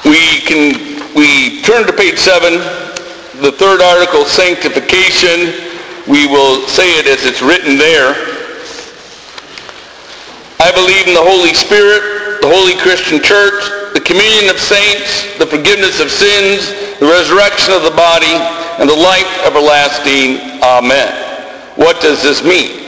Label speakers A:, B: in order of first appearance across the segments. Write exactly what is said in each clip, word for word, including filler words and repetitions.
A: We can we turn to page seven, the third article, sanctification. We will say it as it's written there. I believe in the Holy Spirit, the Holy Christian Church, the communion of saints, the forgiveness of sins, the resurrection of the body, and the life everlasting. Amen. What does this mean?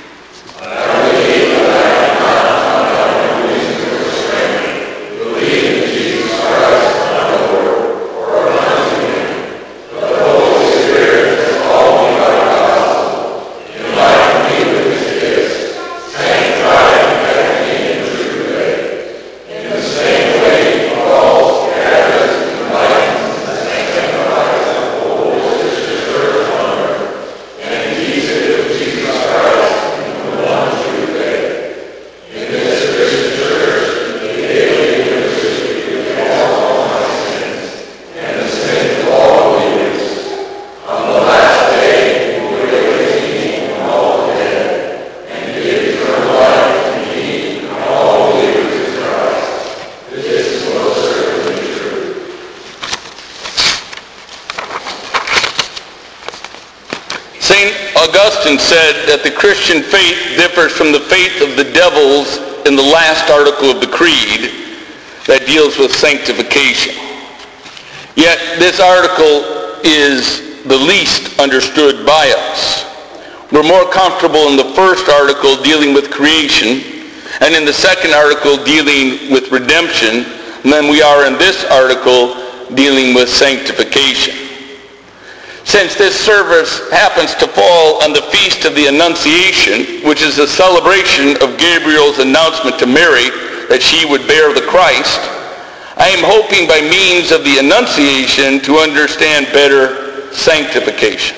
A: Augustine said that the Christian faith differs from the faith of the devils in the last article of the Creed that deals with sanctification. Yet this article is the least understood by us. We're more comfortable in the first article dealing with creation and in the second article dealing with redemption than we are in this article dealing with sanctification. Since this service happens to fall on the Feast of the Annunciation, which is a celebration of Gabriel's announcement to Mary that she would bear the Christ, I am hoping by means of the Annunciation to understand better sanctification.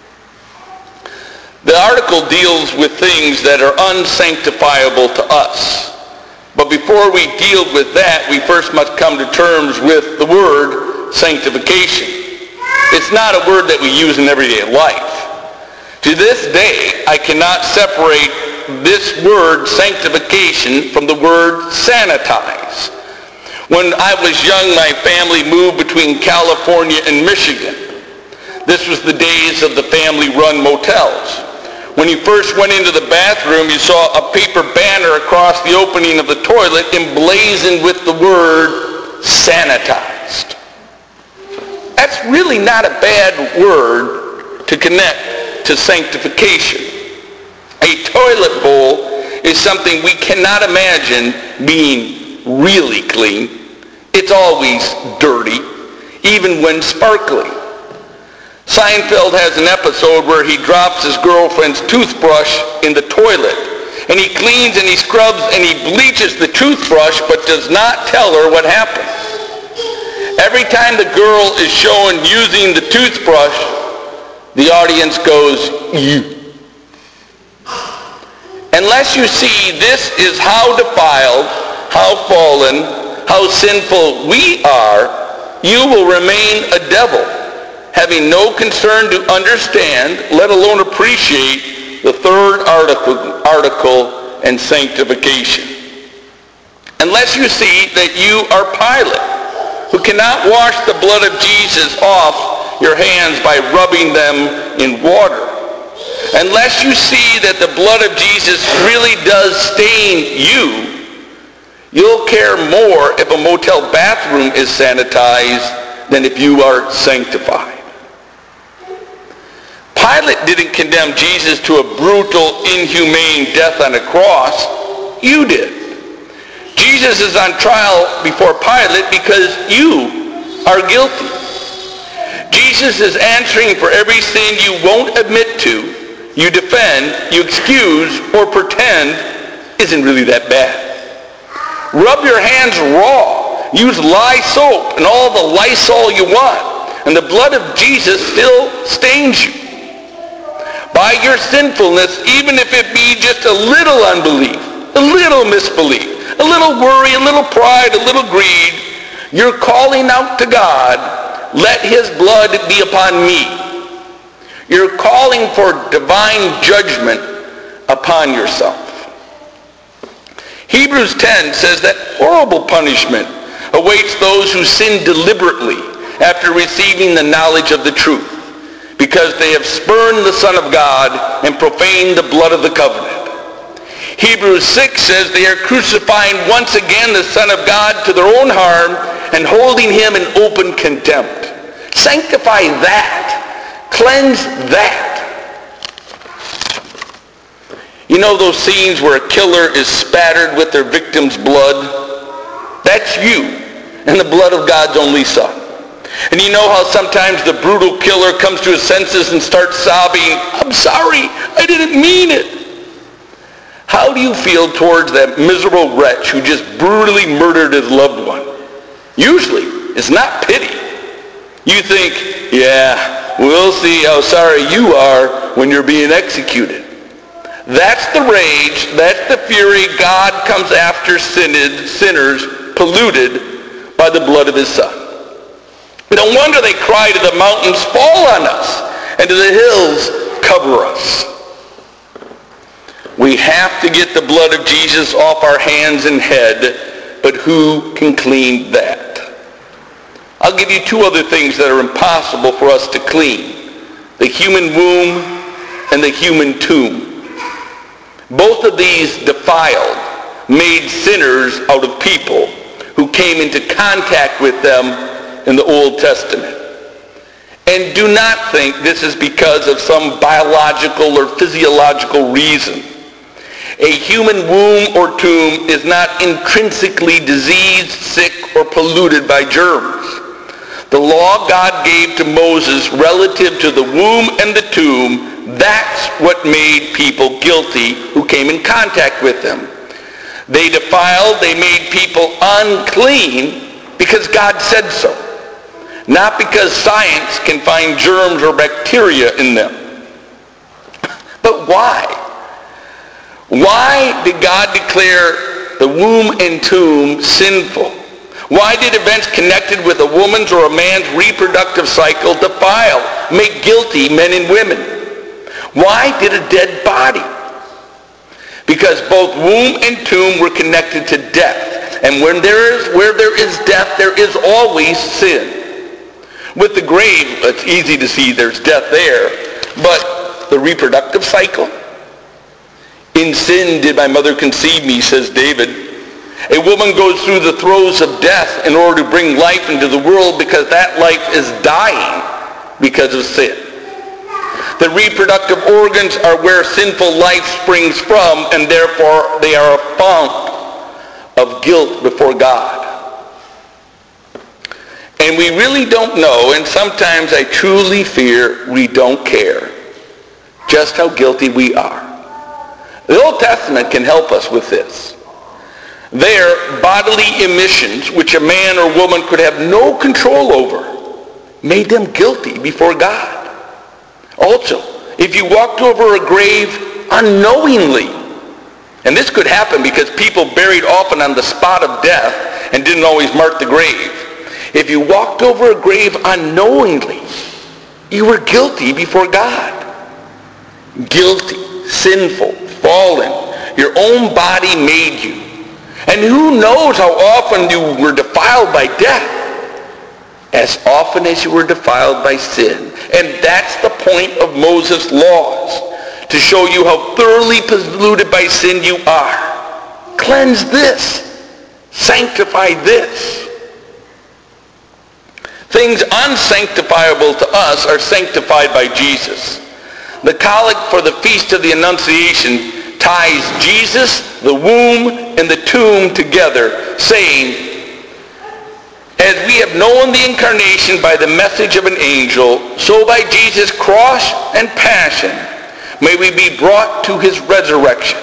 A: The article deals with things that are unsanctifiable to us. But before we deal with that, we first must come to terms with the word sanctification. It's not a word that we use in everyday life. To this day, I cannot separate this word sanctification from the word sanitize. When I was young, my family moved between California and Michigan. This was the days of the family-run motels. When you first went into the bathroom, you saw a paper banner across the opening of the toilet emblazoned with the word sanitized. That's really not a bad word to connect to sanctification. A toilet bowl is something we cannot imagine being really clean. It's always dirty, even when sparkling. Seinfeld has an episode where he drops his girlfriend's toothbrush in the toilet, and he cleans and he scrubs and he bleaches the toothbrush but does not tell her what happened. Every time the girl is shown using the toothbrush, the audience goes, "You." Unless you see this is how defiled, how fallen, how sinful we are, you will remain a devil, having no concern to understand, let alone appreciate, the third article, article and sanctification. Unless you see that you are Pilate, who cannot wash the blood of Jesus off your hands by rubbing them in water. Unless you see that the blood of Jesus really does stain you, you'll care more if a motel bathroom is sanitized than if you are sanctified. Pilate didn't condemn Jesus to a brutal, inhumane death on a cross. You did. Jesus is on trial before Pilate because you are guilty. Jesus is answering for every sin you won't admit to, you defend, you excuse, or pretend isn't really that bad. Rub your hands raw. Use lye soap and all the Lysol you want, and the blood of Jesus still stains you. By your sinfulness, even if it be just a little unbelief, a little misbelief, a little worry, a little pride, a little greed, you're calling out to God, "Let his blood be upon me." You're calling for divine judgment upon yourself. Hebrews ten says that horrible punishment awaits those who sin deliberately after receiving the knowledge of the truth, because they have spurned the Son of God and profaned the blood of the covenant. Hebrews six says they are crucifying once again the Son of God to their own harm and holding him in open contempt. Sanctify that. Cleanse that. You know those scenes where a killer is spattered with their victim's blood? That's you and the blood of God's only Son. And you know how sometimes the brutal killer comes to his senses and starts sobbing, "I'm sorry, I didn't mean it." How do you feel towards that miserable wretch who just brutally murdered his loved one? Usually, it's not pity. You think, yeah, we'll see how sorry you are when you're being executed. That's the rage, that's the fury God comes after sinners polluted by the blood of his Son. No wonder they cry to the mountains, "Fall on us," and to the hills, "Cover us." We have to get the blood of Jesus off our hands and head, but who can clean that? I'll give you two other things that are impossible for us to clean: the human womb and the human tomb. Both of these defiled, made sinners out of people who came into contact with them in the Old Testament. And do not think this is because of some biological or physiological reason. A human womb or tomb is not intrinsically diseased, sick, or polluted by germs. The law God gave to Moses relative to the womb and the tomb, that's what made people guilty who came in contact with them. They defiled, they made people unclean because God said so, not because science can find germs or bacteria in them. But why? Why did God declare the womb and tomb sinful? Why did events connected with a woman's or a man's reproductive cycle defile, make guilty men and women? Why did a dead body? Because both womb and tomb were connected to death. And when there is, where there is death, there is always sin. With the grave, it's easy to see there's death there. But the reproductive cycle? "In sin did my mother conceive me," says David. A woman goes through the throes of death in order to bring life into the world because that life is dying because of sin. The reproductive organs are where sinful life springs from, and therefore they are a fount of guilt before God. And we really don't know, and sometimes I truly fear we don't care, just how guilty we are. The Old Testament can help us with this. Their bodily emissions, which a man or woman could have no control over, made them guilty before God. Also, if you walked over a grave unknowingly, and this could happen because people buried often on the spot of death and didn't always mark the grave. If you walked over a grave unknowingly, you were guilty before God. Guilty, sinful, fallen. Your own body made you. And who knows how often you were defiled by death? As often as you were defiled by sin. And that's the point of Moses' laws, to show you how thoroughly polluted by sin you are. Cleanse this. Sanctify this. Things unsanctifiable to us are sanctified by Jesus. The collect for the Feast of the Annunciation ties Jesus, the womb, and the tomb together, saying, "As we have known the incarnation by the message of an angel, so by Jesus' cross and passion may we be brought to his resurrection."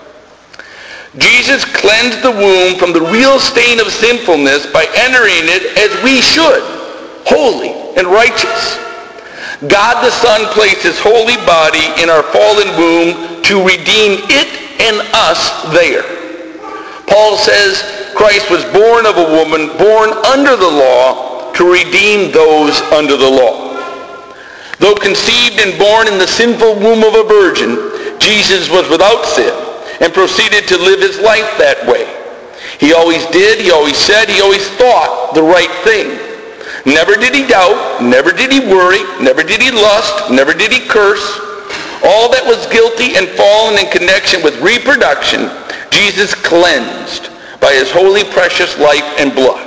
A: Jesus cleansed the womb from the real stain of sinfulness by entering it as we should, holy and righteous. God the Son placed his holy body in our fallen womb to redeem it and us there. Paul says Christ was born of a woman, born under the law, to redeem those under the law. Though conceived and born in the sinful womb of a virgin, Jesus was without sin and proceeded to live his life that way. He always did, he always said, he always thought the right thing. Never did he doubt, never did he worry, never did he lust, never did he curse. All that was guilty and fallen in connection with reproduction, Jesus cleansed by his holy, precious life and blood.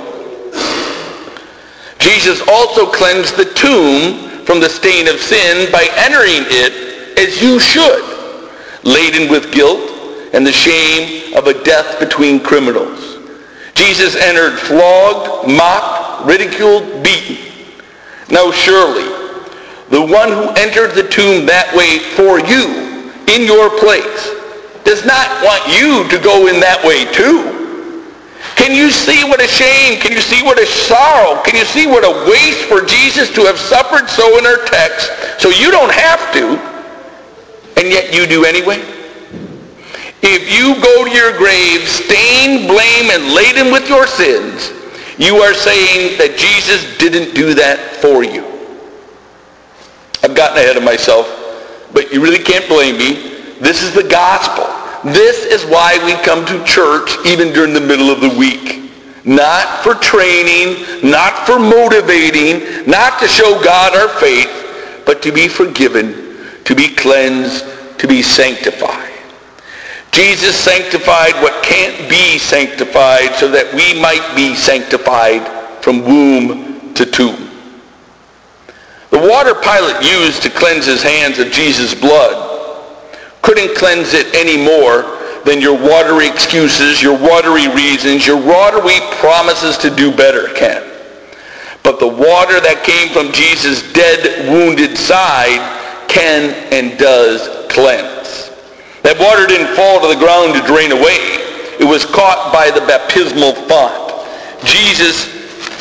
A: Jesus also cleansed the tomb from the stain of sin by entering it as you should, laden with guilt and the shame of a death between criminals. Jesus entered flogged, mocked, ridiculed, beaten. Now surely, the one who entered the tomb that way for you, in your place, does not want you to go in that way too. Can you see what a shame? Can you see what a sorrow? Can you see what a waste for Jesus to have suffered so in our text, so you don't have to, and yet you do anyway? If you go to your grave stained, blamed, and laden with your sins, you are saying that Jesus didn't do that for you. I've gotten ahead of myself, but you really can't blame me. This is the gospel. This is why we come to church even during the middle of the week. Not for training, not for motivating, not to show God our faith, but to be forgiven, to be cleansed, to be sanctified. Jesus sanctified what can't be sanctified so that we might be sanctified from womb to tomb. The water Pilate used to cleanse his hands of Jesus' blood couldn't cleanse it any more than your watery excuses, your watery reasons, your watery promises to do better can. But the water that came from Jesus' dead, wounded side can and does cleanse. That water didn't fall to the ground to drain away. It was caught by the baptismal font. Jesus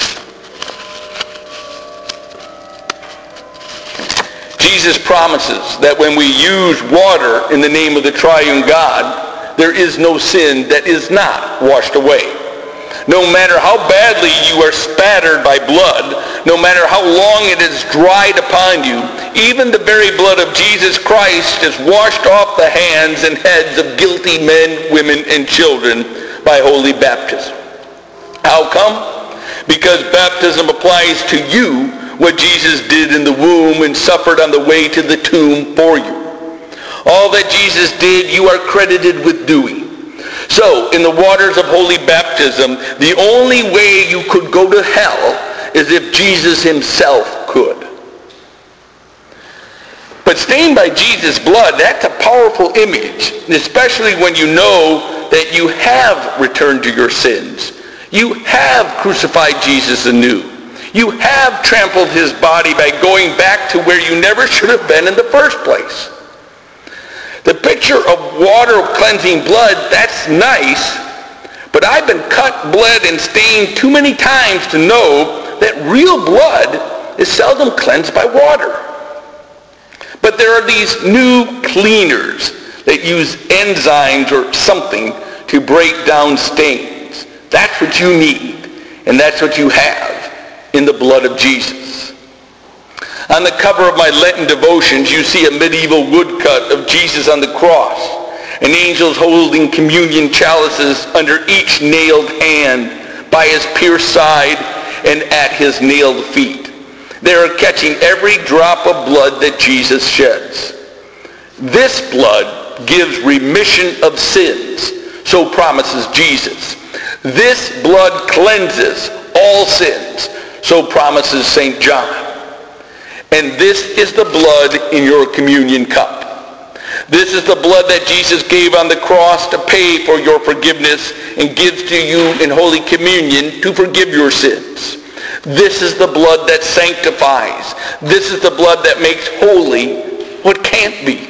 A: Jesus promises that when we use water in the name of the triune God, there is no sin that is not washed away. No matter how badly you are spattered by blood, no matter how long it is dried upon you, even the very blood of Jesus Christ is washed off the hands and heads of guilty men, women, and children by holy baptism. How come? Because baptism applies to you what Jesus did in the womb and suffered on the way to the tomb for you. All that Jesus did, you are credited with doing. So, in the waters of holy baptism, the only way you could go to hell is if Jesus himself could. But stained by Jesus' blood, that's a powerful image, especially when you know that you have returned to your sins. You have crucified Jesus anew. You have trampled his body by going back to where you never should have been in the first place. The picture of water cleansing blood, that's nice, but I've been cut, bled, and stained too many times to know that real blood is seldom cleansed by water. But there are these new cleaners that use enzymes or something to break down stains. That's what you need, and that's what you have in the blood of Jesus. On the cover of my Lenten devotions, you see a medieval woodcut of Jesus on the cross, and angels holding communion chalices under each nailed hand, by his pierced side and at his nailed feet. They are catching every drop of blood that Jesus sheds. This blood gives remission of sins, so promises Jesus. This blood cleanses all sins, so promises Saint John. And this is the blood in your communion cup. This is the blood that Jesus gave on the cross to pay for your forgiveness and gives to you in Holy Communion to forgive your sins. This is the blood that sanctifies. This is the blood that makes holy what can't be.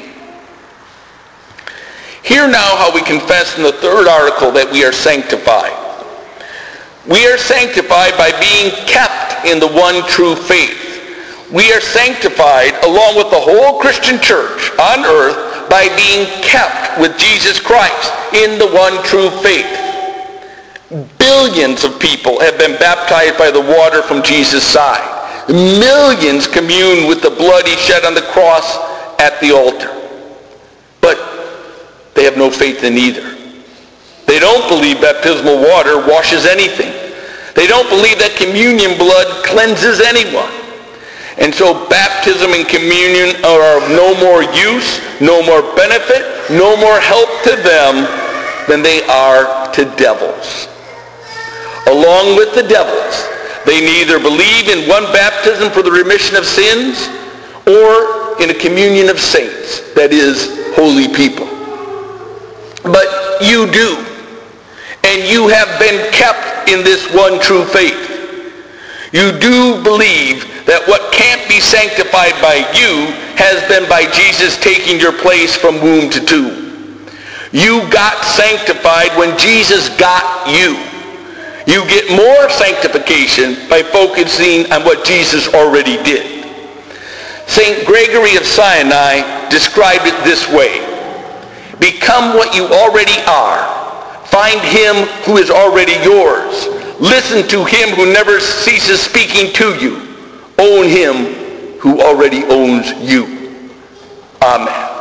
A: Hear now how we confess in the third article that we are sanctified. We are sanctified by being kept in the one true faith. We are sanctified along with the whole Christian church on earth by being kept with Jesus Christ in the one true faith. Billions of people have been baptized by the water from Jesus' side. Millions commune with the blood he shed on the cross at the altar. But they have no faith in either. They don't believe baptismal water washes anything. They don't believe that communion blood cleanses anyone. And so baptism and communion are of no more use, no more benefit, no more help to them than they are to devils. Along with the devils, they neither believe in one baptism for the remission of sins or in a communion of saints, that is, holy people. But you do. And you have been kept in this one true faith. You do believe that what can't be sanctified by you has been by Jesus taking your place from womb to tomb. You got sanctified when Jesus got you. You get more sanctification by focusing on what Jesus already did. Saint Gregory of Sinai described it this way: become what you already are. Find him who is already yours. Listen to him who never ceases speaking to you. Own him who already owns you. Amen.